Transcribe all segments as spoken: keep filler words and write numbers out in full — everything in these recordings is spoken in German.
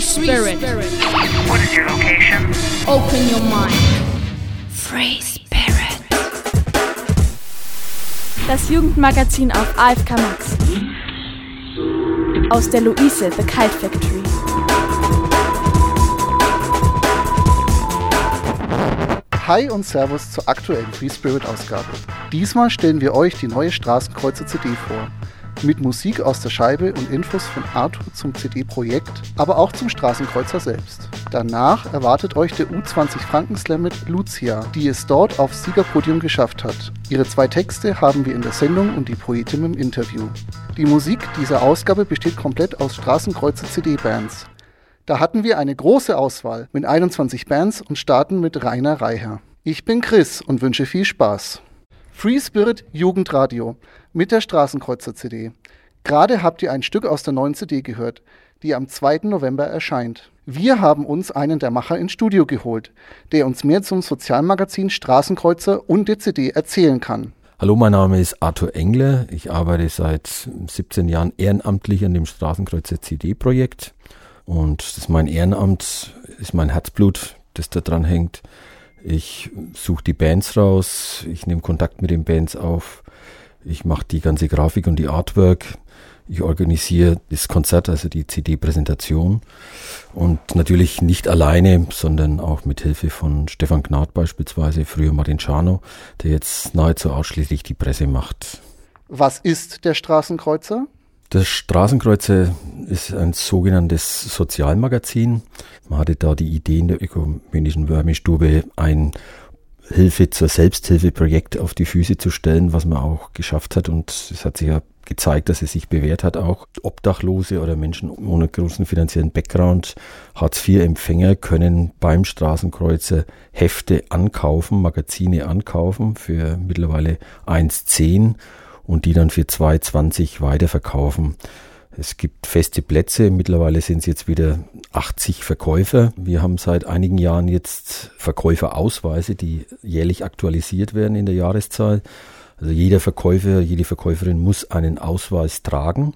Spirit. What is your location? Open your mind. Free Spirit. Das Jugendmagazin auf A F K Max. Aus der Luise, The Kite Factory. Hi und Servus zur aktuellen Free Spirit Ausgabe. Diesmal stellen wir euch die neue Straßenkreuzer C D vor. Mit Musik aus der Scheibe und Infos von Arthur zum C D-Projekt, aber auch zum Straßenkreuzer selbst. Danach erwartet euch der U zwanzig Frankenslam mit Lucia, die es dort aufs Siegerpodium geschafft hat. Ihre zwei Texte haben wir in der Sendung und die Poetin im Interview. Die Musik dieser Ausgabe besteht komplett aus Straßenkreuzer C D-Bands. Da hatten wir eine große Auswahl mit einundzwanzig Bands und starten mit Rainer Reiher. Ich bin Chris und wünsche viel Spaß. Free Spirit Jugendradio mit der Straßenkreuzer C D. Gerade habt ihr ein Stück aus der neuen C D gehört, die am zweiten November erscheint. Wir haben uns einen der Macher ins Studio geholt, der uns mehr zum Sozialmagazin Straßenkreuzer und der C D erzählen kann. Hallo, mein Name ist Arthur Engle. Ich arbeite seit siebzehn Jahren ehrenamtlich an dem Straßenkreuzer C D-Projekt. Und das ist mein Ehrenamt, ist mein Herzblut, das da dran hängt. Ich suche die Bands raus, ich nehme Kontakt mit den Bands auf, ich mache die ganze Grafik und die Artwork, ich organisiere das Konzert, also die C D-Präsentation. Und natürlich nicht alleine, sondern auch mit Hilfe von Stefan Gnad beispielsweise, früher Martin Czarno, der jetzt nahezu ausschließlich die Presse macht. Was ist der Straßenkreuzer? Das Straßenkreuzer ist ein sogenanntes Sozialmagazin. Man hatte da die Idee in der ökumenischen Wärmestube, ein Hilfe zur Selbsthilfe-Projekt auf die Füße zu stellen, was man auch geschafft hat. Und es hat sich ja gezeigt, dass es sich bewährt hat. Auch Obdachlose oder Menschen ohne großen finanziellen Background, Hartz vier Empfänger können beim Straßenkreuzer Hefte ankaufen, Magazine ankaufen für mittlerweile eins zehn. Und die dann für zwei zwanzig weiterverkaufen. Es gibt feste Plätze, mittlerweile sind es jetzt wieder achtzig Verkäufer. Wir haben seit einigen Jahren jetzt Verkäuferausweise, die jährlich aktualisiert werden in der Jahreszahl. Also jeder Verkäufer, jede Verkäuferin muss einen Ausweis tragen.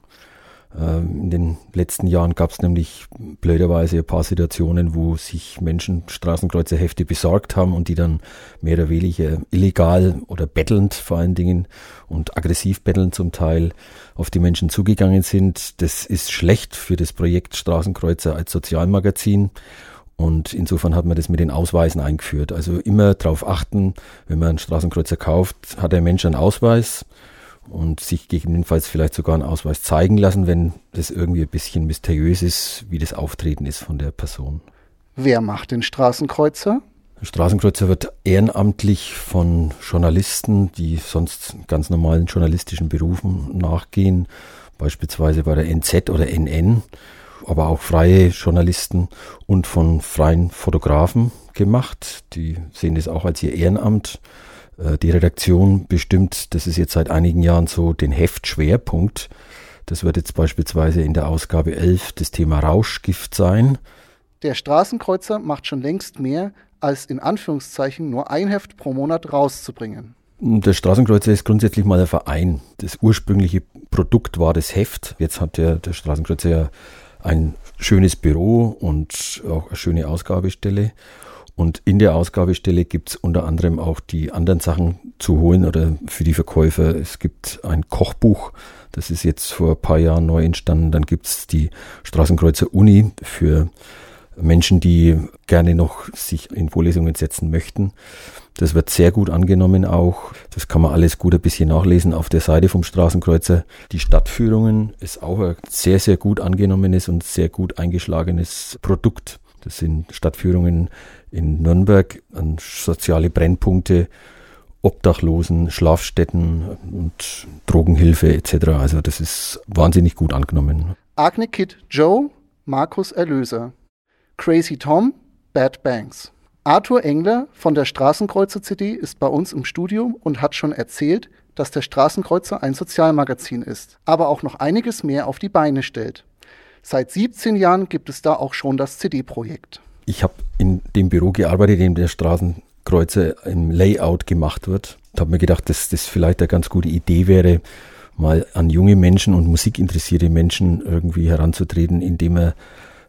In den letzten Jahren gab es nämlich blöderweise ein paar Situationen, wo sich Menschen Straßenkreuzerhefte besorgt haben und die dann mehr oder weniger illegal oder bettelnd vor allen Dingen und aggressiv bettelnd zum Teil auf die Menschen zugegangen sind. Das ist schlecht für das Projekt Straßenkreuzer als Sozialmagazin. Und insofern hat man das mit den Ausweisen eingeführt. Also immer darauf achten, wenn man einen Straßenkreuzer kauft, hat der Mensch einen Ausweis. Und sich gegebenenfalls vielleicht sogar einen Ausweis zeigen lassen, wenn das irgendwie ein bisschen mysteriös ist, wie das Auftreten ist von der Person. Wer macht den Straßenkreuzer? Der Straßenkreuzer wird ehrenamtlich von Journalisten, die sonst ganz normalen journalistischen Berufen nachgehen, beispielsweise bei der N Z oder N N, aber auch freie Journalisten und von freien Fotografen gemacht. Die sehen das auch als ihr Ehrenamt. Die Redaktion bestimmt, das ist jetzt seit einigen Jahren so, den Heftschwerpunkt. Das wird jetzt beispielsweise in der Ausgabe elf das Thema Rauschgift sein. Der Straßenkreuzer macht schon längst mehr, als in Anführungszeichen nur ein Heft pro Monat rauszubringen. Der Straßenkreuzer ist grundsätzlich mal ein Verein. Das ursprüngliche Produkt war das Heft. Jetzt hat der, der Straßenkreuzer ja ein schönes Büro und auch eine schöne Ausgabestelle. Und in der Ausgabestelle gibt es unter anderem auch die anderen Sachen zu holen oder für die Verkäufer. Es gibt ein Kochbuch, das ist jetzt vor ein paar Jahren neu entstanden. Dann gibt es die Straßenkreuzer Uni für Menschen, die gerne noch sich in Vorlesungen setzen möchten. Das wird sehr gut angenommen auch. Das kann man alles gut ein bisschen nachlesen auf der Seite vom Straßenkreuzer. Die Stadtführungen ist auch ein sehr, sehr gut angenommenes und sehr gut eingeschlagenes Produkt. Das sind Stadtführungen in Nürnberg an soziale Brennpunkte, Obdachlosen, Schlafstätten und Drogenhilfe et cetera. Also das ist wahnsinnig gut angenommen. Agne Kid Joe, Markus Erlöser. Crazy Tom, Bad Banks. Arthur Engler von der Straßenkreuzer C D ist bei uns im Studio und hat schon erzählt, dass der Straßenkreuzer ein Sozialmagazin ist, aber auch noch einiges mehr auf die Beine stellt. Seit siebzehn Jahren gibt es da auch schon das C D-Projekt. Ich habe in dem Büro gearbeitet, in dem der Straßenkreuzer im Layout gemacht wird. Ich habe mir gedacht, dass das vielleicht eine ganz gute Idee wäre, mal an junge Menschen und musikinteressierte Menschen irgendwie heranzutreten, indem er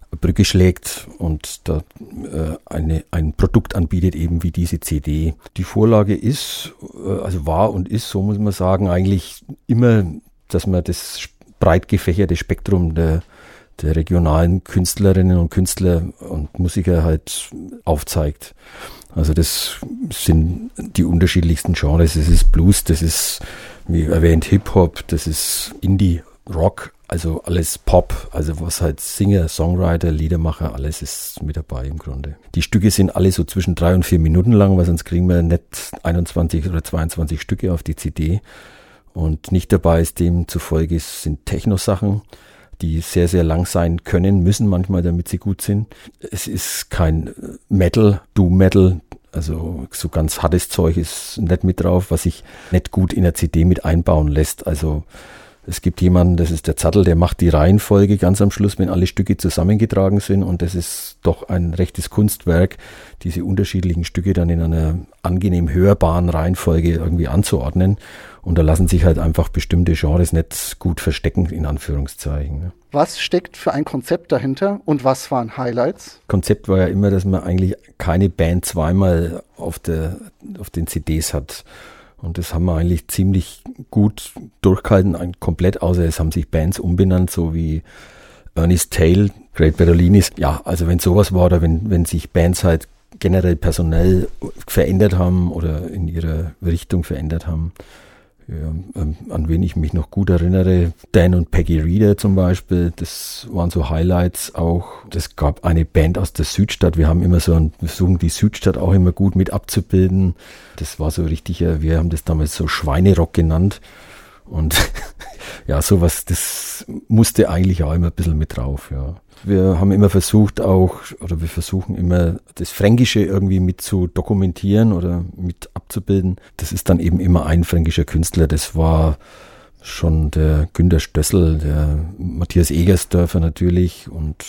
eine Brücke schlägt und da äh, eine, ein Produkt anbietet, eben wie diese C D. Die Vorlage ist, äh, also war und ist, so muss man sagen, eigentlich immer, dass man das breit gefächerte Spektrum der, der regionalen Künstlerinnen und Künstler und Musiker halt aufzeigt. Also das sind die unterschiedlichsten Genres. Das ist Blues, das ist, wie erwähnt, Hip-Hop, das ist Indie, Rock, also alles Pop, also was halt Singer, Songwriter, Liedermacher, alles ist mit dabei im Grunde. Die Stücke sind alle so zwischen drei und vier Minuten lang, weil sonst kriegen wir nicht einundzwanzig oder zweiundzwanzig Stücke auf die C D. Und nicht dabei ist demzufolge sind Techno-Sachen, die sehr, sehr lang sein können, müssen manchmal, damit sie gut sind. Es ist kein Metal, Doom-Metal, also so ganz hartes Zeug ist nicht mit drauf, was sich nicht gut in der C D mit einbauen lässt. Also es gibt jemanden, das ist der Zattel, der macht die Reihenfolge ganz am Schluss, wenn alle Stücke zusammengetragen sind, und das ist doch ein rechtes Kunstwerk, diese unterschiedlichen Stücke dann in einer angenehm hörbaren Reihenfolge irgendwie anzuordnen. Und da lassen sich halt einfach bestimmte Genres nicht gut verstecken, in Anführungszeichen. Was steckt für ein Konzept dahinter und was waren Highlights? Konzept war ja immer, dass man eigentlich keine Band zweimal auf, der, auf den C Ds hat. Und das haben wir eigentlich ziemlich gut durchgehalten, komplett, außer es haben sich Bands umbenannt, so wie Ernest Tale, Great Berolinis. Ja, also wenn sowas war oder wenn, wenn sich Bands halt generell personell verändert haben oder in ihrer Richtung verändert haben. Ja, ähm, an wen ich mich noch gut erinnere, Dan und Peggy Reeder zum Beispiel, das waren so Highlights auch. Es gab eine Band aus der Südstadt, wir haben immer so ein, wir versuchen die Südstadt auch immer gut mit abzubilden. Das war so richtig, wir haben das damals so Schweinerock genannt. Und ja, sowas, das musste eigentlich auch immer ein bisschen mit drauf, ja. Wir haben immer versucht auch, oder wir versuchen immer das Fränkische irgendwie mit zu dokumentieren oder mit abzubilden. Das ist dann eben immer ein fränkischer Künstler. Das war schon der Günter Stössel, der Matthias Egersdörfer natürlich und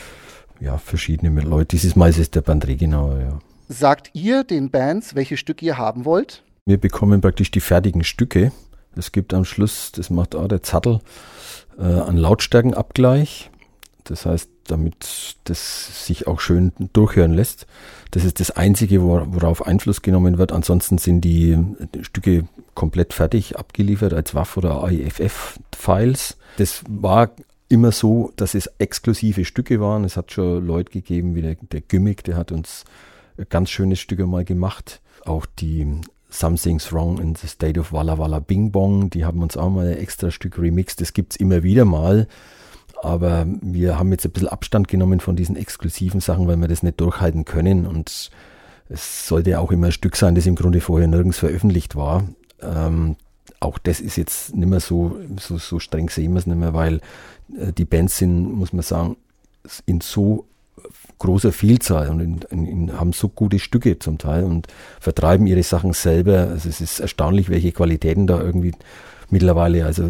ja, verschiedene Leute. Dieses Mal ist es der Bernd Regenauer, ja. Sagt ihr den Bands, welche Stücke ihr haben wollt? Wir bekommen praktisch die fertigen Stücke. Es gibt am Schluss, das macht auch der Zattel, äh, einen Lautstärkenabgleich. Das heißt, damit das sich auch schön durchhören lässt. Das ist das Einzige, worauf Einfluss genommen wird. Ansonsten sind die Stücke komplett fertig abgeliefert als W A V oder A I F F-Files. Das war immer so, dass es exklusive Stücke waren. Es hat schon Leute gegeben, wie der, der Gimmick, der hat uns ein ganz schönes Stück einmal gemacht. Auch die Something's Wrong in the State of Walla Walla Bing Bong, die haben uns auch mal ein extra Stück remixed. Das gibt's immer wieder mal. Aber wir haben jetzt ein bisschen Abstand genommen von diesen exklusiven Sachen, weil wir das nicht durchhalten können. Und es sollte ja auch immer ein Stück sein, das im Grunde vorher nirgends veröffentlicht war. Ähm, auch das ist jetzt nicht mehr so, so, so streng sehen wir es nicht mehr, weil äh, die Bands sind, muss man sagen, in so großer Vielzahl und in, in, in, haben so gute Stücke zum Teil und vertreiben ihre Sachen selber. Also es ist erstaunlich, welche Qualitäten da irgendwie mittlerweile also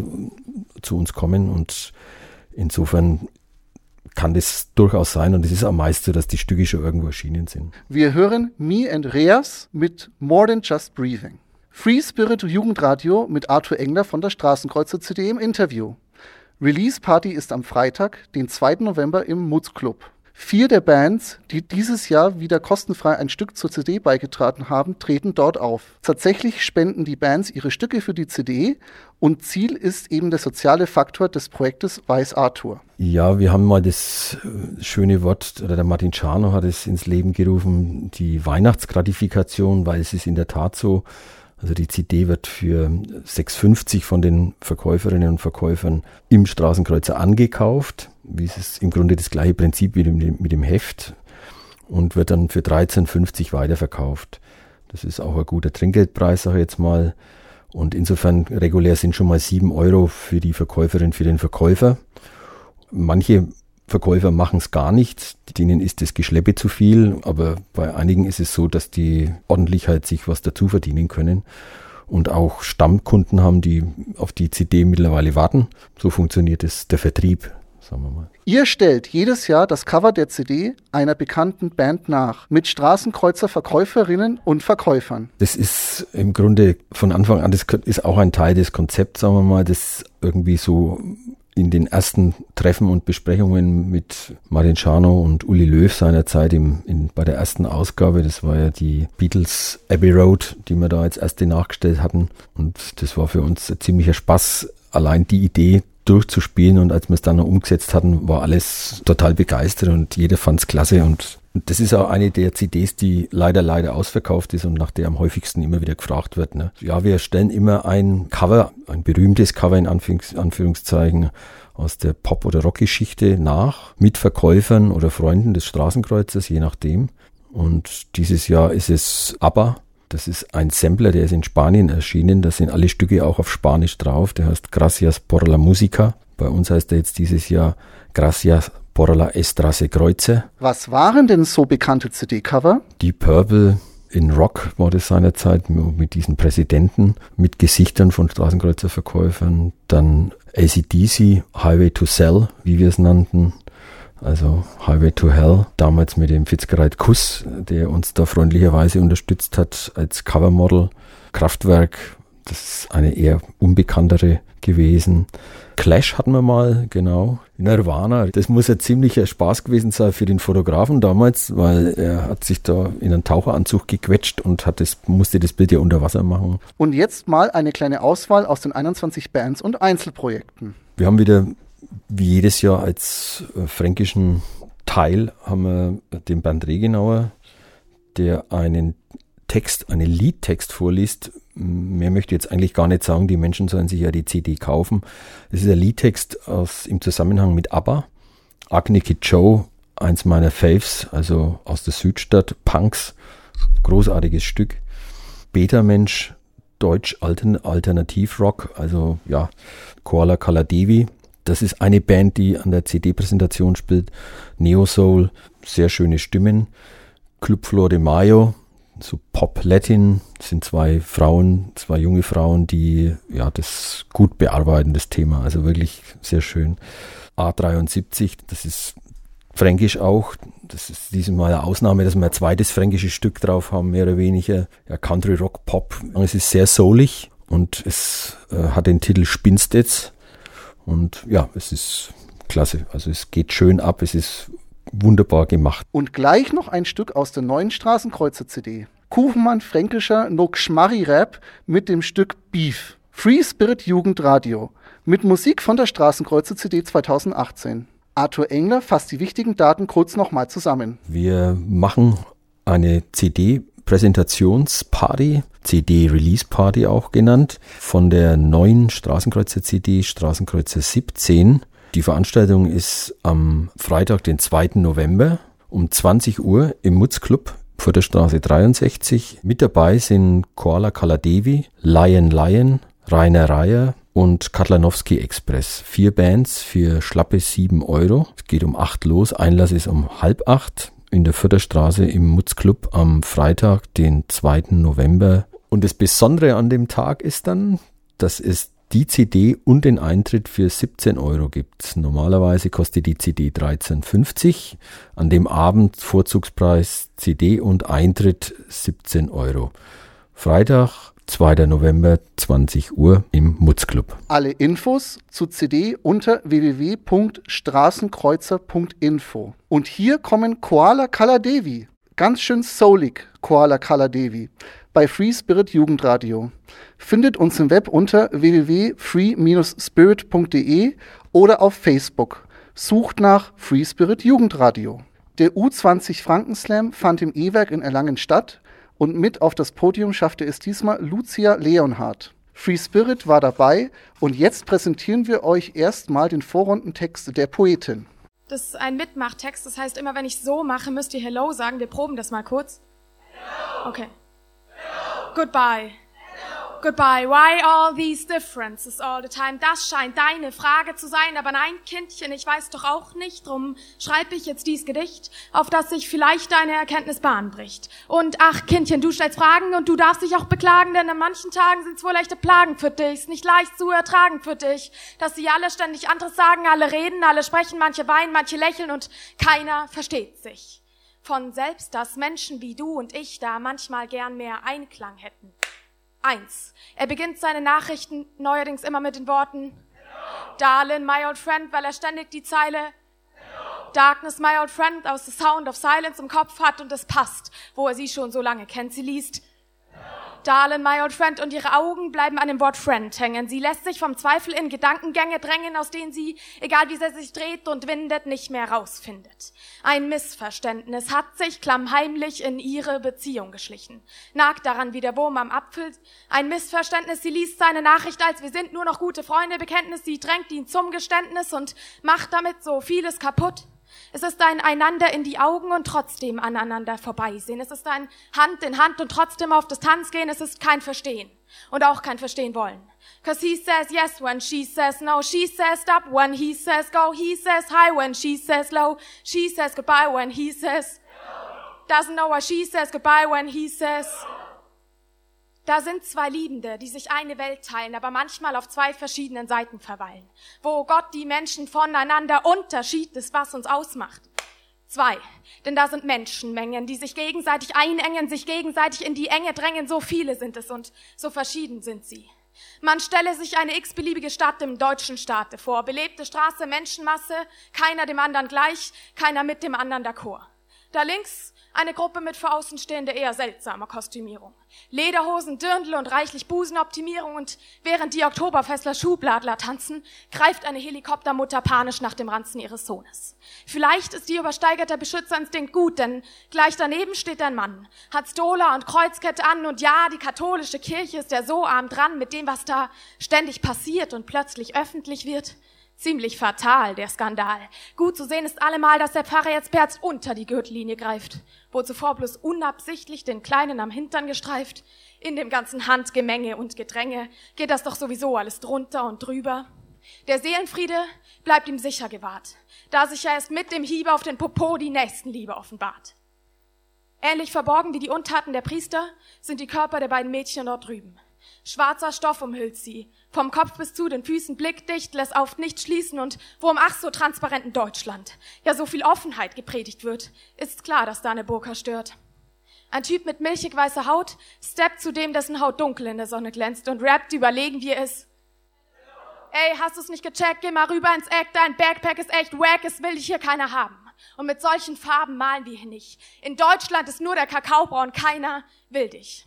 zu uns kommen, und insofern kann das durchaus sein, und es ist am meisten so, dass die Stücke schon irgendwo erschienen sind. Wir hören Me and Reas mit More Than Just Breathing. Free Spirit Jugendradio mit Arthur Engler von der Straßenkreuzer C D im Interview. Release Party ist am Freitag, den zweiten November im Mutz Club. Vier der Bands, die dieses Jahr wieder kostenfrei ein Stück zur C D beigetragen haben, treten dort auf. Tatsächlich spenden die Bands ihre Stücke für die C D, und Ziel ist eben der soziale Faktor des Projektes Weiß Arthur. Ja, wir haben mal das schöne Wort, oder der Martin Czarno hat es ins Leben gerufen, die Weihnachtsgratifikation, weil es ist in der Tat so, also die C D wird für sechs fünfzig von den Verkäuferinnen und Verkäufern im Straßenkreuzer angekauft. Wie es ist im Grunde das gleiche Prinzip wie mit dem Heft, und wird dann für dreizehn fünfzig weiterverkauft. Das ist auch ein guter Trinkgeldpreis, sage ich jetzt mal. Und insofern regulär sind schon mal sieben Euro für die Verkäuferin, für den Verkäufer. Manche Verkäufer machen es gar nicht, denen ist das Geschleppe zu viel, aber bei einigen ist es so, dass die ordentlich halt sich was dazu verdienen können und auch Stammkunden haben, die auf die C D mittlerweile warten. So funktioniert es, der Vertrieb, sagen wir mal. Ihr stellt jedes Jahr das Cover der C D einer bekannten Band nach, mit Straßenkreuzer Verkäuferinnen und Verkäufern. Das ist im Grunde von Anfang an, das ist auch ein Teil des Konzepts, sagen wir mal, das irgendwie so in den ersten Treffen und Besprechungen mit Martin Scharnow und Uli Löw seinerzeit im, in, bei der ersten Ausgabe, das war ja die Beatles Abbey Road, die wir da als erste nachgestellt hatten. Und das war für uns ein ziemlicher Spaß, allein die Idee durchzuspielen. Und als wir es dann noch umgesetzt hatten, war alles total begeistert und jeder fand es klasse. Und, und das ist auch eine der C Ds, die leider, leider ausverkauft ist und nach der am häufigsten immer wieder gefragt wird. Ne? Ja, wir stellen immer ein Cover, ein berühmtes Cover in Anführungs- Anführungszeichen, aus der Pop- oder Rock-Geschichte nach, mit Verkäufern oder Freunden des Straßenkreuzers, je nachdem. Und dieses Jahr ist es ABBA. Das ist ein Sampler, der ist in Spanien erschienen. Da sind alle Stücke auch auf Spanisch drauf. Der heißt Gracias por la Música. Bei uns heißt er jetzt dieses Jahr Gracias por la Straße Kreuze. Was waren denn so bekannte C D-Cover? Deep Purple in Rock war das seinerzeit mit diesen Präsidenten, mit Gesichtern von Straßenkreuzerverkäufern. Dann A C D C, Highway to Sell, wie wir es nannten. Also Highway to Hell, damals mit dem Fitzgerald Kuss, der uns da freundlicherweise unterstützt hat als Covermodel. Kraftwerk, das ist eine eher unbekanntere gewesen. Clash hatten wir mal, genau. Nirvana, das muss ein ziemlicher Spaß gewesen sein für den Fotografen damals, weil er hat sich da in einen Taucheranzug gequetscht und hat das, musste das Bild ja unter Wasser machen. Und jetzt mal eine kleine Auswahl aus den einundzwanzig Bands und Einzelprojekten. Wir haben wieder, wie jedes Jahr als äh, fränkischen Teil, haben wir den Bernd Regenauer, der einen Text, einen Liedtext vorliest. Mehr möchte ich jetzt eigentlich gar nicht sagen, die Menschen sollen sich ja die C D kaufen. Es ist ein Liedtext aus, im Zusammenhang mit ABBA. Agni Kid Joe, eins meiner Faves, also aus der Südstadt, Punks, großartiges Stück. Beta-Mensch, Deutsch Altern- Alternativrock, also ja, Koala Kaladevi. Das ist eine Band, die an der C D-Präsentation spielt. Neo Soul, sehr schöne Stimmen. Club Flor de Mayo, so Pop-Latin, sind zwei Frauen, zwei junge Frauen, die ja das gut bearbeiten, das Thema, also wirklich sehr schön. A dreiundsiebzig, das ist fränkisch auch, das ist dieses Mal eine Ausnahme, dass wir ein zweites fränkisches Stück drauf haben, mehr oder weniger, ja, Country, Rock, Pop. Es ist sehr soulig und es äh, hat den Titel Spinnst jetzt und ja, es ist klasse, also es geht schön ab, es ist wunderbar gemacht. Und gleich noch ein Stück aus der neuen Straßenkreuzer-C D. Kuchenmann fränkischer No-Gschmarri-Rap mit dem Stück Beef. Free Spirit Jugendradio. Mit Musik von der Straßenkreuzer-C D zweitausendachtzehn. Arthur Engler fasst die wichtigen Daten kurz nochmal zusammen. Wir machen eine C D-Präsentationsparty, C D-Release-Party auch genannt, von der neuen Straßenkreuzer-C D, Straßenkreuzer siebzehn. Die Veranstaltung ist am Freitag, den zweiten November um zwanzig Uhr im Mutzclub vor der Straße dreiundsechzig. Mit dabei sind Koala Kaladevi, Lion Lion, Rainer Reier und Katlanowski Express. Vier Bands für schlappe sieben Euro. Es geht um acht los. Einlass ist um halb acht in der Förderstraße im Mutzclub am Freitag, den zweiten November. Und das Besondere an dem Tag ist dann, dass es die C D und den Eintritt für siebzehn Euro gibt. Normalerweise kostet die C D dreizehn fünfzig. An dem Abend Vorzugspreis C D und Eintritt siebzehn Euro. Freitag, zweiter November, zwanzig Uhr im Mutzclub. Alle Infos zu C D unter w w w punkt straßenkreuzer punkt info. Und hier kommen Koala Kaladevi. Ganz schön soulig, Koala Kaladevi. Bei Free Spirit Jugendradio. Findet uns im Web unter w w w punkt free spirit punkt d e oder auf Facebook. Sucht nach Free Spirit Jugendradio. Der U zwanzig Frankenslam fand im E-Werk in Erlangen statt und mit auf das Podium schaffte es diesmal Lucia Leonhardt. Free Spirit war dabei und jetzt präsentieren wir euch erstmal den Vorrundentext der Poetin. Das ist ein Mitmachtext, das heißt immer, wenn ich so mache, müsst ihr Hello sagen. Wir proben das mal kurz. Hello. Okay. Hello. Goodbye. Hello. Goodbye. Why all these differences all the time? Das scheint deine Frage zu sein, aber nein, Kindchen, ich weiß doch auch nicht, drum schreibe ich jetzt dies Gedicht, auf das sich vielleicht deine Erkenntnis Bahn bricht. Und ach, Kindchen, du stellst Fragen und du darfst dich auch beklagen, denn an manchen Tagen sind's wohl echte Plagen für dich, ist nicht leicht zu ertragen für dich, dass sie alle ständig anderes sagen, alle reden, alle sprechen, manche weinen, manche lächeln und keiner versteht sich. Von selbst, dass Menschen wie du und ich da manchmal gern mehr Einklang hätten. Eins. Er beginnt seine Nachrichten neuerdings immer mit den Worten Darling, my old friend, weil er ständig die Zeile Darkness, my old friend aus The Sound of Silence im Kopf hat und es passt, wo er sie schon so lange kennt. Sie liest Darling, my old friend, und ihre Augen bleiben an dem Wort Friend hängen. Sie lässt sich vom Zweifel in Gedankengänge drängen, aus denen sie, egal wie sie sich dreht und windet, nicht mehr rausfindet. Ein Missverständnis hat sich klammheimlich in ihre Beziehung geschlichen. Nagt daran wie der Wurm am Apfel. Ein Missverständnis, sie liest seine Nachricht als wir sind nur noch gute Freunde, Bekenntnis, sie drängt ihn zum Geständnis und macht damit so vieles kaputt. Es ist ein einander in die Augen und trotzdem aneinander vorbeisehen. Es ist ein Hand in Hand und trotzdem auf Distanz gehen. Es ist kein Verstehen und auch kein Verstehen wollen. Cause he says yes when she says no. She says stop when he says go. He says high when she says low. She says goodbye when he says doesn't know why she says goodbye when he says. Da sind zwei Liebende, die sich eine Welt teilen, aber manchmal auf zwei verschiedenen Seiten verweilen. Wo Gott die Menschen voneinander Unterschied ist, was uns ausmacht. Zwei. Denn da sind Menschenmengen, die sich gegenseitig einengen, sich gegenseitig in die Enge drängen. So viele sind es und so verschieden sind sie. Man stelle sich eine x-beliebige Stadt im deutschen Staate vor. Belebte Straße, Menschenmasse, keiner dem anderen gleich, keiner mit dem anderen d'accord. Da links eine Gruppe mit für Außenstehende eher seltsamer Kostümierung. Lederhosen, Dirndl und reichlich Busenoptimierung und während die Oktoberfestler Schubladler tanzen, greift eine Helikoptermutter panisch nach dem Ranzen ihres Sohnes. Vielleicht ist ihr übersteigerter Beschützerinstinkt gut, denn gleich daneben steht ein Mann, hat Stola und Kreuzkette an und ja, die katholische Kirche ist ja so arm dran mit dem, was da ständig passiert und plötzlich öffentlich wird. Ziemlich fatal, der Skandal. Gut zu sehen ist allemal, dass der Pfarrer jetzt beherzt unter die Gürtellinie greift, wo zuvor bloß unabsichtlich den Kleinen am Hintern gestreift. In dem ganzen Handgemenge und Gedränge geht das doch sowieso alles drunter und drüber. Der Seelenfriede bleibt ihm sicher gewahrt, da sich ja erst mit dem Hiebe auf den Popo die Nächstenliebe offenbart. Ähnlich verborgen wie die Untaten der Priester sind die Körper der beiden Mädchen dort drüben. Schwarzer Stoff umhüllt sie, vom Kopf bis zu den Füßen blickdicht, lässt auf nichts schließen und wo im ach so transparenten Deutschland ja so viel Offenheit gepredigt wird, ist klar, dass da eine Burka stört. Ein Typ mit milchig weißer Haut steppt zu dem, dessen Haut dunkel in der Sonne glänzt und rappt überlegen, wie er ist. Ey, hast du's nicht gecheckt? Geh mal rüber ins Eck, dein Backpack ist echt wack, es will dich hier keiner haben. Und mit solchen Farben malen wir hier nicht. In Deutschland ist nur der Kakaobraun, keiner will dich.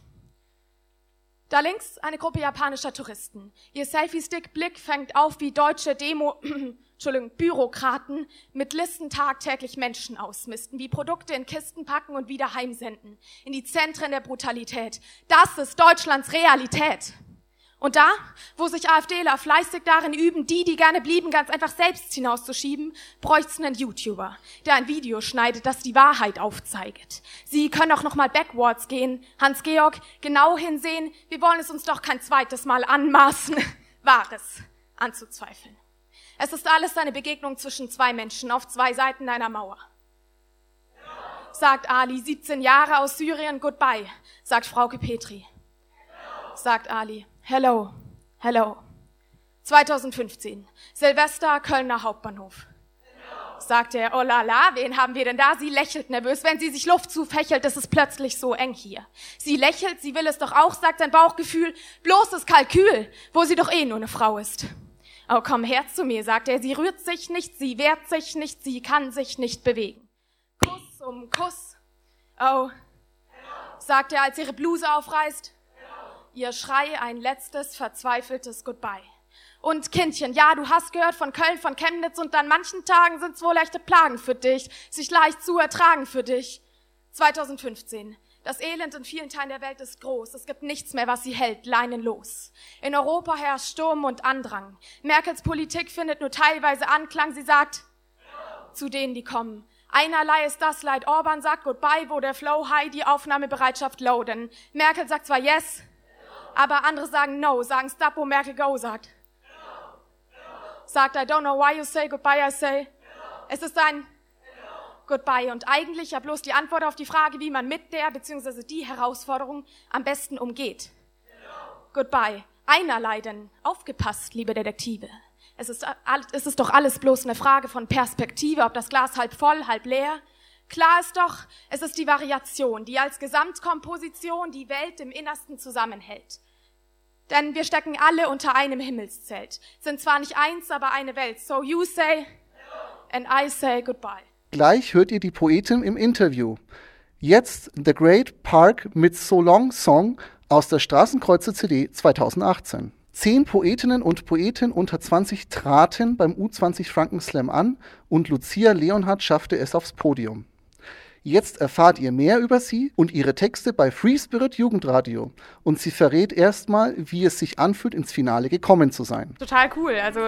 Da links eine Gruppe japanischer Touristen. Ihr Selfie-Stick-Blick fängt auf, wie deutsche Demo, Entschuldigung, Bürokraten mit Listen tagtäglich Menschen ausmisten, wie Produkte in Kisten packen und wieder heimsenden, in die Zentren der Brutalität. Das ist Deutschlands Realität. Und da, wo sich AfDler fleißig darin üben, die, die gerne blieben, ganz einfach selbst hinauszuschieben, bräucht's einen YouTuber, der ein Video schneidet, das die Wahrheit aufzeigt. Sie können auch noch mal backwards gehen, Hans-Georg, genau hinsehen, wir wollen es uns doch kein zweites Mal anmaßen, Wahres anzuzweifeln. Es ist alles eine Begegnung zwischen zwei Menschen auf zwei Seiten einer Mauer. Sagt Ali, siebzehn Jahre aus Syrien, goodbye, sagt Frauke Petri. Sagt Ali, hello, hello. zweitausendfünfzehn, Silvester, Kölner Hauptbahnhof. Hello. Sagt er, oh la la, wen haben wir denn da? Sie lächelt nervös, wenn sie sich Luft zufächelt, ist es plötzlich so eng hier. Sie lächelt, sie will es doch auch, sagt sein Bauchgefühl, bloßes Kalkül, wo sie doch eh nur eine Frau ist. Oh, komm her zu mir, sagt er, sie rührt sich nicht, sie wehrt sich nicht, sie kann sich nicht bewegen. Kuss um Kuss. Oh, hello. Sagt er, als ihre Bluse aufreißt. Ihr Schrei, ein letztes, verzweifeltes Goodbye. Und Kindchen, ja, du hast gehört von Köln, von Chemnitz und an manchen Tagen sind's wohl leichte Plagen für dich, sich leicht zu ertragen für dich. zweitausendfünfzehn. Das Elend in vielen Teilen der Welt ist groß. Es gibt nichts mehr, was sie hält, leinenlos. In Europa herrscht Sturm und Andrang. Merkels Politik findet nur teilweise Anklang. Sie sagt ja. Zu denen, die kommen. Einerlei ist das Leid. Orban sagt Goodbye, wo der Flow high, die Aufnahmebereitschaft low. Denn Merkel sagt zwar yes, aber andere sagen no, sagen stop, wo Merkel go sagt. Hello. Hello. Sagt, I don't know why you say goodbye, I say. Hello. Es ist ein Hello. Goodbye. Und eigentlich ja bloß die Antwort auf die Frage, wie man mit der bzw. die Herausforderung am besten umgeht. Hello. Goodbye. Einerlei, denn aufgepasst, liebe Detektive. Es ist, es ist doch alles bloß eine Frage von Perspektive, ob das Glas halb voll, halb leer. Klar ist doch, es ist die Variation, die als Gesamtkomposition die Welt im Innersten zusammenhält. Denn wir stecken alle unter einem Himmelszelt. Sind zwar nicht eins, aber eine Welt. So you say and I say goodbye. Gleich hört ihr die Poetin im Interview. Jetzt The Great Park mit So Long Song aus der Straßenkreuzer-C D zweitausendachtzehn. Zehn Poetinnen und Poeten unter zwanzig traten beim U zwanzig Frankenslam an und Lucia Leonhardt schaffte es aufs Podium. Jetzt erfahrt ihr mehr über sie und ihre Texte bei Free Spirit Jugendradio. Und sie verrät erstmal, wie es sich anfühlt, ins Finale gekommen zu sein. Total cool. Also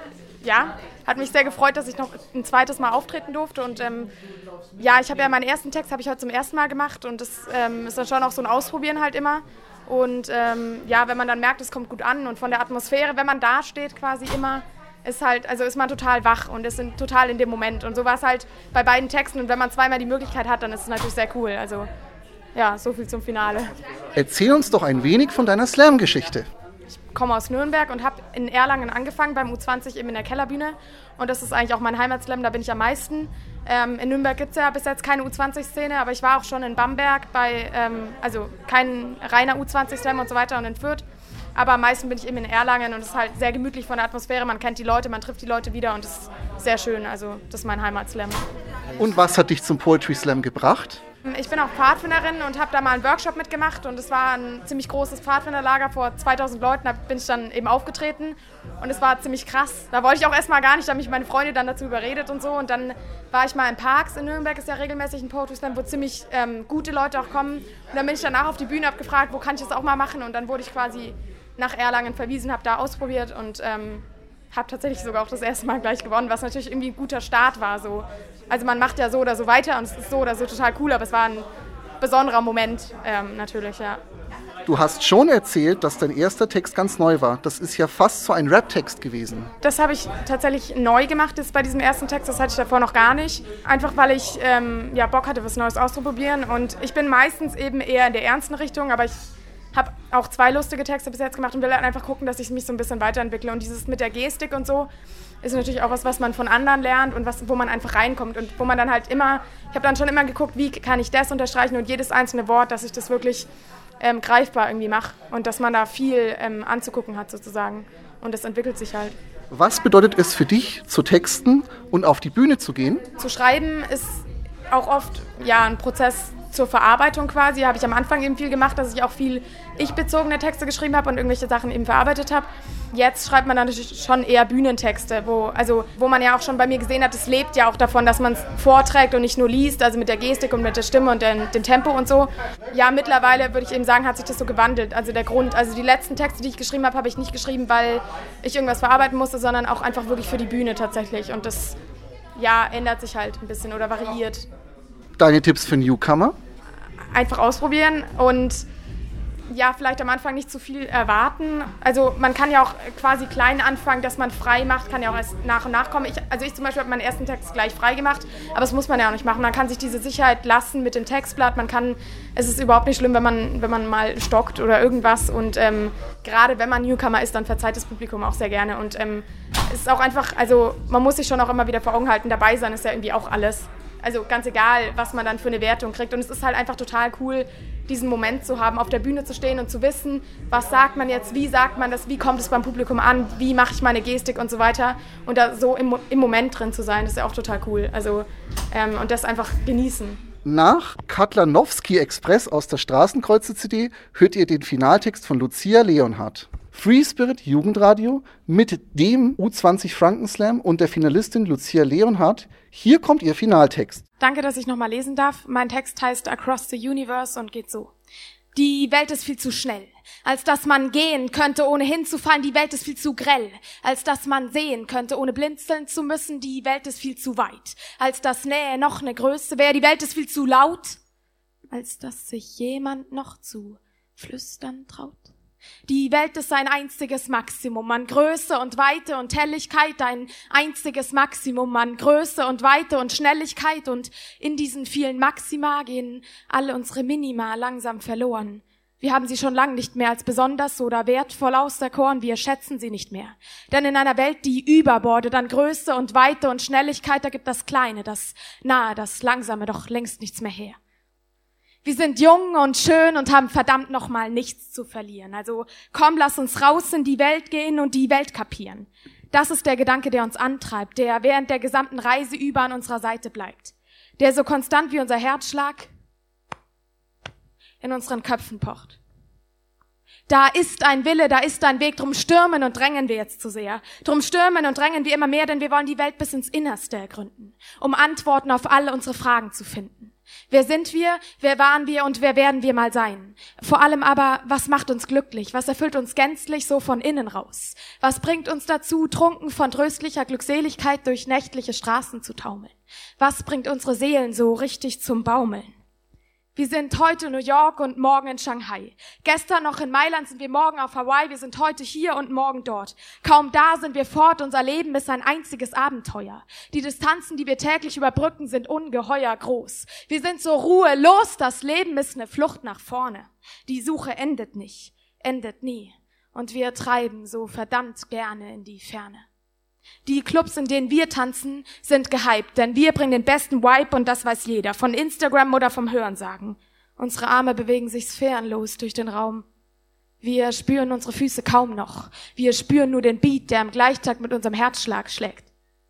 ja, hat mich sehr gefreut, dass ich noch ein zweites Mal auftreten durfte. Und ähm, ja, ich habe ja meinen ersten Text habe ich heute zum ersten Mal gemacht. Und das ähm, ist dann schon auch so ein Ausprobieren halt immer. Und ähm, ja, wenn man dann merkt, es kommt gut an und von der Atmosphäre, wenn man da steht quasi immer, ist halt, also ist man total wach und ist in, total in dem Moment. Und so war es halt bei beiden Texten. Und wenn man zweimal die Möglichkeit hat, dann ist es natürlich sehr cool. Also ja, so viel zum Finale. Erzähl uns doch ein wenig von deiner Slam-Geschichte. Ich komme aus Nürnberg und habe in Erlangen angefangen, beim U zwanzig eben in der Kellerbühne. Und das ist eigentlich auch mein Heimatslam, da bin ich am meisten. Ähm, in Nürnberg gibt es ja bis jetzt keine U zwanzig Szene, aber ich war auch schon in Bamberg bei, ähm, also kein reiner U zwanzig Slam und so weiter und in Fürth. Aber am meisten bin ich eben in Erlangen und es ist halt sehr gemütlich von der Atmosphäre. Man kennt die Leute, man trifft die Leute wieder und es ist sehr schön. Also das ist mein Heimatslam. Und was hat dich zum Poetry Slam gebracht? Ich bin auch Pfadfinderin und habe da mal einen Workshop mitgemacht und es war ein ziemlich großes Pfadfinderlager vor zweitausend Leuten, da bin ich dann eben aufgetreten und es war ziemlich krass. Da wollte ich auch erstmal gar nicht, da haben mich meine Freunde dann dazu überredet und so und dann war ich mal in Parks in Nürnberg, ist ja regelmäßig ein Poetry Slam, wo ziemlich ähm, gute Leute auch kommen und dann bin ich danach auf die Bühne, habe gefragt, wo kann ich das auch mal machen und dann wurde ich quasi nach Erlangen verwiesen, habe da ausprobiert und ähm, habe tatsächlich sogar auch das erste Mal gleich gewonnen, was natürlich irgendwie ein guter Start war. So. Also man macht ja so oder so weiter und es ist so oder so total cool, aber es war ein besonderer Moment ähm, natürlich, ja. Du hast schon erzählt, dass dein erster Text ganz neu war. Das ist ja fast so ein Rap-Text gewesen. Das habe ich tatsächlich neu gemacht jetzt bei diesem ersten Text, das hatte ich davor noch gar nicht. Einfach weil ich ähm, ja, Bock hatte, was Neues auszuprobieren und ich bin meistens eben eher in der ernsten Richtung, aber ich habe auch zwei lustige Texte bis jetzt gemacht und will halt einfach gucken, dass ich mich so ein bisschen weiterentwickle. Und dieses mit der Gestik und so ist natürlich auch was, was man von anderen lernt und was, wo man einfach reinkommt und wo man dann halt immer, ich habe dann schon immer geguckt, wie kann ich das unterstreichen und jedes einzelne Wort, dass ich das wirklich ähm, greifbar irgendwie mache und dass man da viel ähm, anzugucken hat sozusagen und das entwickelt sich halt. Was bedeutet es für dich, zu texten und auf die Bühne zu gehen? Zu schreiben ist auch oft ja ein Prozess zur Verarbeitung quasi, habe ich am Anfang eben viel gemacht, dass ich auch viel ich-bezogene Texte geschrieben habe und irgendwelche Sachen eben verarbeitet habe. Jetzt schreibt man dann natürlich schon eher Bühnentexte, wo, also, wo man ja auch schon bei mir gesehen hat, es lebt ja auch davon, dass man es vorträgt und nicht nur liest, also mit der Gestik und mit der Stimme und den, dem Tempo und so. Ja, mittlerweile würde ich eben sagen, hat sich das so gewandelt. Also der Grund, also die letzten Texte, die ich geschrieben habe, habe ich nicht geschrieben, weil ich irgendwas verarbeiten musste, sondern auch einfach wirklich für die Bühne tatsächlich. Und das, ja, ändert sich halt ein bisschen oder variiert. Deine Tipps für Newcomer? Einfach ausprobieren und ja, vielleicht am Anfang nicht zu viel erwarten. Also man kann ja auch quasi klein anfangen, dass man frei macht, kann ja auch erst nach und nach kommen. Ich, also ich zum Beispiel habe meinen ersten Text gleich frei gemacht, aber das muss man ja auch nicht machen. Man kann sich diese Sicherheit lassen mit dem Textblatt. Man kann, es ist überhaupt nicht schlimm, wenn man, wenn man mal stockt oder irgendwas. Und ähm, gerade wenn man Newcomer ist, dann verzeiht das Publikum auch sehr gerne. Und ähm, es ist auch einfach, also man muss sich schon auch immer wieder vor Augen halten, dabei sein ist ja irgendwie auch alles. Also ganz egal, was man dann für eine Wertung kriegt. Und es ist halt einfach total cool, diesen Moment zu haben, auf der Bühne zu stehen und zu wissen, was sagt man jetzt, wie sagt man das, wie kommt es beim Publikum an, wie mache ich meine Gestik und so weiter. Und da so im, im Moment drin zu sein, das ist ja auch total cool. Also, ähm, und das einfach genießen. Nach Katlanowski Express aus der Straßenkreuzer-C D hört ihr den Finaltext von Lucia Leonhardt. Free Spirit Jugendradio mit dem U zwanzig Frankenslam und der Finalistin Lucia Leonhardt. Hier kommt ihr Finaltext. Danke, dass ich nochmal lesen darf. Mein Text heißt Across the Universe und geht so. Die Welt ist viel zu schnell, als dass man gehen könnte, ohne hinzufallen. Die Welt ist viel zu grell, als dass man sehen könnte, ohne blinzeln zu müssen. Die Welt ist viel zu weit, als dass Nähe noch eine Größe wäre. Die Welt ist viel zu laut, als dass sich jemand noch zu flüstern traut. Die Welt ist ein einziges Maximum an Größe und Weite und Helligkeit, ein einziges Maximum an Größe und Weite und Schnelligkeit und in diesen vielen Maxima gehen alle unsere Minima langsam verloren. Wir haben sie schon lang nicht mehr als besonders oder wertvoll auserkoren, wir schätzen sie nicht mehr. Denn in einer Welt, die überbordet an Größe und Weite und Schnelligkeit, da gibt das Kleine, das Nahe, das Langsame doch längst nichts mehr her. Wir sind jung und schön und haben verdammt nochmal nichts zu verlieren. Also komm, lass uns raus in die Welt gehen und die Welt kapieren. Das ist der Gedanke, der uns antreibt, der während der gesamten Reise über an unserer Seite bleibt. Der so konstant wie unser Herzschlag in unseren Köpfen pocht. Da ist ein Wille, da ist ein Weg, drum stürmen und drängen wir jetzt zu sehr. Drum stürmen und drängen wir immer mehr, denn wir wollen die Welt bis ins Innerste ergründen, um Antworten auf alle unsere Fragen zu finden. Wer sind wir, wer waren wir und wer werden wir mal sein? Vor allem aber, was macht uns glücklich? Was erfüllt uns gänzlich so von innen raus? Was bringt uns dazu, trunken von tröstlicher Glückseligkeit durch nächtliche Straßen zu taumeln? Was bringt unsere Seelen so richtig zum Baumeln? Wir sind heute in New York und morgen in Shanghai. Gestern noch in Mailand, sind wir morgen auf Hawaii. Wir sind heute hier und morgen dort. Kaum da sind wir fort. Unser Leben ist ein einziges Abenteuer. Die Distanzen, die wir täglich überbrücken, sind ungeheuer groß. Wir sind so ruhelos. Das Leben ist eine Flucht nach vorne. Die Suche endet nicht, endet nie. Und wir treiben so verdammt gerne in die Ferne. Die Clubs, in denen wir tanzen, sind gehypt, denn wir bringen den besten Vibe und das weiß jeder, von Instagram oder vom Hörensagen. Unsere Arme bewegen sich sphärenlos durch den Raum. Wir spüren unsere Füße kaum noch. Wir spüren nur den Beat, der im Gleichtakt mit unserem Herzschlag schlägt.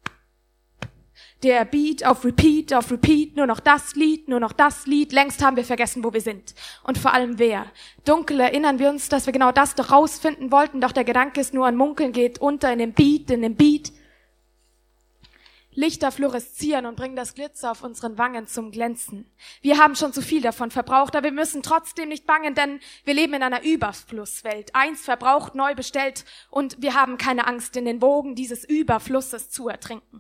Der Beat auf Repeat, auf Repeat, nur noch das Lied, nur noch das Lied. Längst haben wir vergessen, wo wir sind. Und vor allem wer. Dunkel erinnern wir uns, dass wir genau das doch rausfinden wollten, doch der Gedanke ist nur ein Munkeln, geht unter in dem Beat, in dem Beat. Lichter fluoreszieren und bringen das Glitzer auf unseren Wangen zum Glänzen. Wir haben schon zu viel davon verbraucht, aber wir müssen trotzdem nicht bangen, denn wir leben in einer Überflusswelt. Eins verbraucht, neu bestellt und wir haben keine Angst, in den Wogen dieses Überflusses zu ertrinken.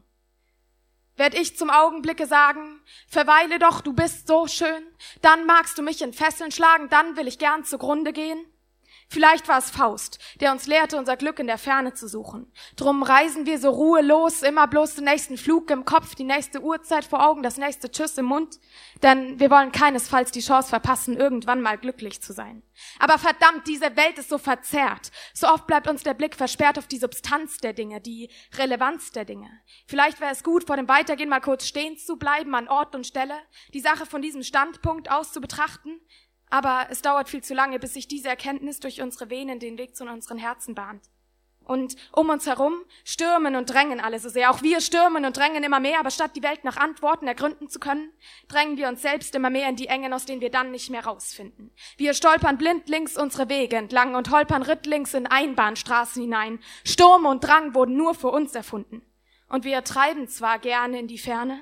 Werd ich zum Augenblicke sagen, verweile doch, du bist so schön, dann magst du mich in Fesseln schlagen, dann will ich gern zugrunde gehen. Vielleicht war es Faust, der uns lehrte, unser Glück in der Ferne zu suchen. Drum reisen wir so ruhelos, immer bloß den nächsten Flug im Kopf, die nächste Uhrzeit vor Augen, das nächste Tschüss im Mund. Denn wir wollen keinesfalls die Chance verpassen, irgendwann mal glücklich zu sein. Aber verdammt, diese Welt ist so verzerrt. So oft bleibt uns der Blick versperrt auf die Substanz der Dinge, die Relevanz der Dinge. Vielleicht wäre es gut, vor dem Weitergehen mal kurz stehen zu bleiben, an Ort und Stelle, die Sache von diesem Standpunkt aus zu betrachten. Aber es dauert viel zu lange, bis sich diese Erkenntnis durch unsere Venen den Weg zu unseren Herzen bahnt. Und um uns herum stürmen und drängen alle so sehr. Auch wir stürmen und drängen immer mehr, aber statt die Welt nach Antworten ergründen zu können, drängen wir uns selbst immer mehr in die Engen, aus denen wir dann nicht mehr rausfinden. Wir stolpern blindlings unsere Wege entlang und holpern rittlings in Einbahnstraßen hinein. Sturm und Drang wurden nur für uns erfunden. Und wir treiben zwar gerne in die Ferne,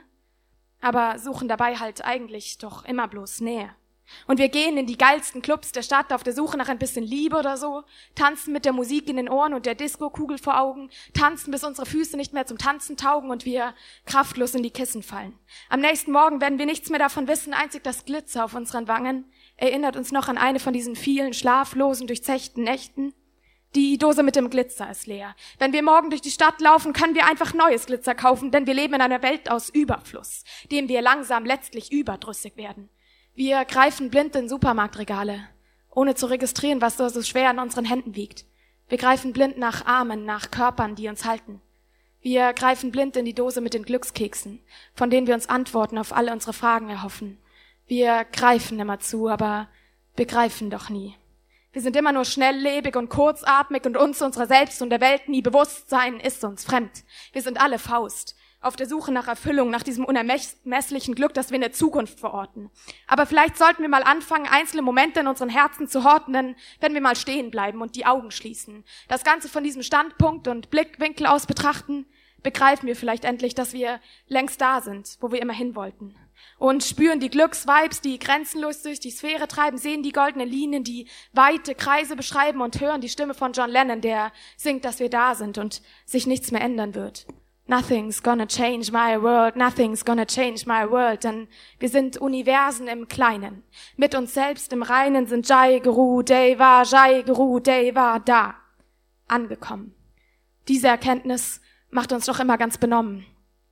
aber suchen dabei halt eigentlich doch immer bloß Nähe. Und wir gehen in die geilsten Clubs der Stadt auf der Suche nach ein bisschen Liebe oder so, tanzen mit der Musik in den Ohren und der Disco-Kugel vor Augen, tanzen, bis unsere Füße nicht mehr zum Tanzen taugen und wir kraftlos in die Kissen fallen. Am nächsten Morgen werden wir nichts mehr davon wissen, einzig das Glitzer auf unseren Wangen erinnert uns noch an eine von diesen vielen schlaflosen, durchzechten Nächten. Die Dose mit dem Glitzer ist leer. Wenn wir morgen durch die Stadt laufen, können wir einfach neues Glitzer kaufen, denn wir leben in einer Welt aus Überfluss, dem wir langsam letztlich überdrüssig werden. Wir greifen blind in Supermarktregale, ohne zu registrieren, was so, so schwer in unseren Händen wiegt. Wir greifen blind nach Armen, nach Körpern, die uns halten. Wir greifen blind in die Dose mit den Glückskeksen, von denen wir uns Antworten auf alle unsere Fragen erhoffen. Wir greifen immer zu, aber begreifen doch nie. Wir sind immer nur schnelllebig und kurzatmig und uns, unserer selbst und der Welt nie Bewusstsein ist uns fremd. Wir sind alle Faust. Auf der Suche nach Erfüllung, nach diesem unermesslichen Glück, das wir in der Zukunft verorten. Aber vielleicht sollten wir mal anfangen, einzelne Momente in unseren Herzen zu horten, denn wenn wir mal stehen bleiben und die Augen schließen, das Ganze von diesem Standpunkt und Blickwinkel aus betrachten, begreifen wir vielleicht endlich, dass wir längst da sind, wo wir immer hin wollten. Und spüren die Glücksvibes, die grenzenlos durch die Sphäre treiben, sehen die goldenen Linien, die weite Kreise beschreiben und hören die Stimme von John Lennon, der singt, dass wir da sind und sich nichts mehr ändern wird. Nothing's gonna change my world, nothing's gonna change my world, denn wir sind Universen im Kleinen. Mit uns selbst im Reinen sind Jai Guru Deva, Jai Guru Deva da angekommen. Diese Erkenntnis macht uns doch immer ganz benommen.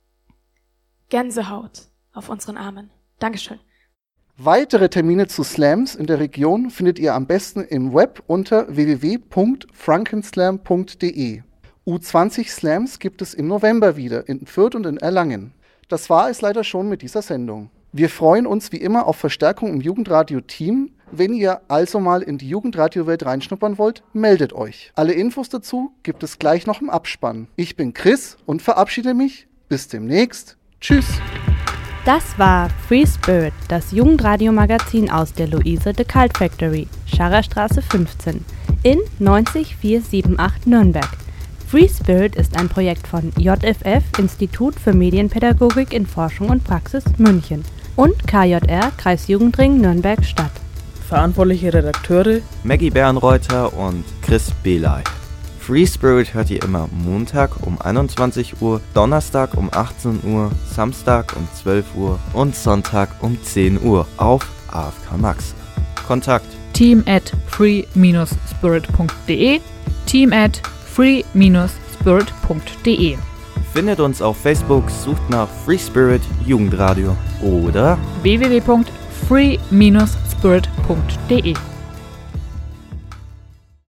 Gänsehaut auf unseren Armen. Dankeschön. Weitere Termine zu Slams in der Region findet ihr am besten im Web unter w w w punkt frankenslam punkt d e. U zwanzig Slams gibt es im November wieder in Fürth und in Erlangen. Das war es leider schon mit dieser Sendung. Wir freuen uns wie immer auf Verstärkung im Jugendradio-Team. Wenn ihr also mal in die Jugendradio-Welt reinschnuppern wollt, meldet euch. Alle Infos dazu gibt es gleich noch im Abspann. Ich bin Chris und verabschiede mich. Bis demnächst. Tschüss. Das war Free Spirit, das Jugendradio-Magazin aus der Luise de Cult Factory, Scharerstraße fünfzehn, in neunzig vier sieben acht Nürnberg. Free Spirit ist ein Projekt von J F F, Institut für Medienpädagogik in Forschung und Praxis, München, und K J R, Kreisjugendring Nürnberg-Stadt. Verantwortliche Redakteure Maggie Bernreuther und Chris Belay. Free Spirit hört ihr immer Montag um einundzwanzig Uhr, Donnerstag um achtzehn Uhr, Samstag um zwölf Uhr und Sonntag um zehn Uhr auf A F K Max. Kontakt team at free dash spirit punkt de, team at free dash spirit punkt de. Findet uns auf Facebook, sucht nach Free Spirit Jugendradio oder w w w punkt free dash spirit punkt de.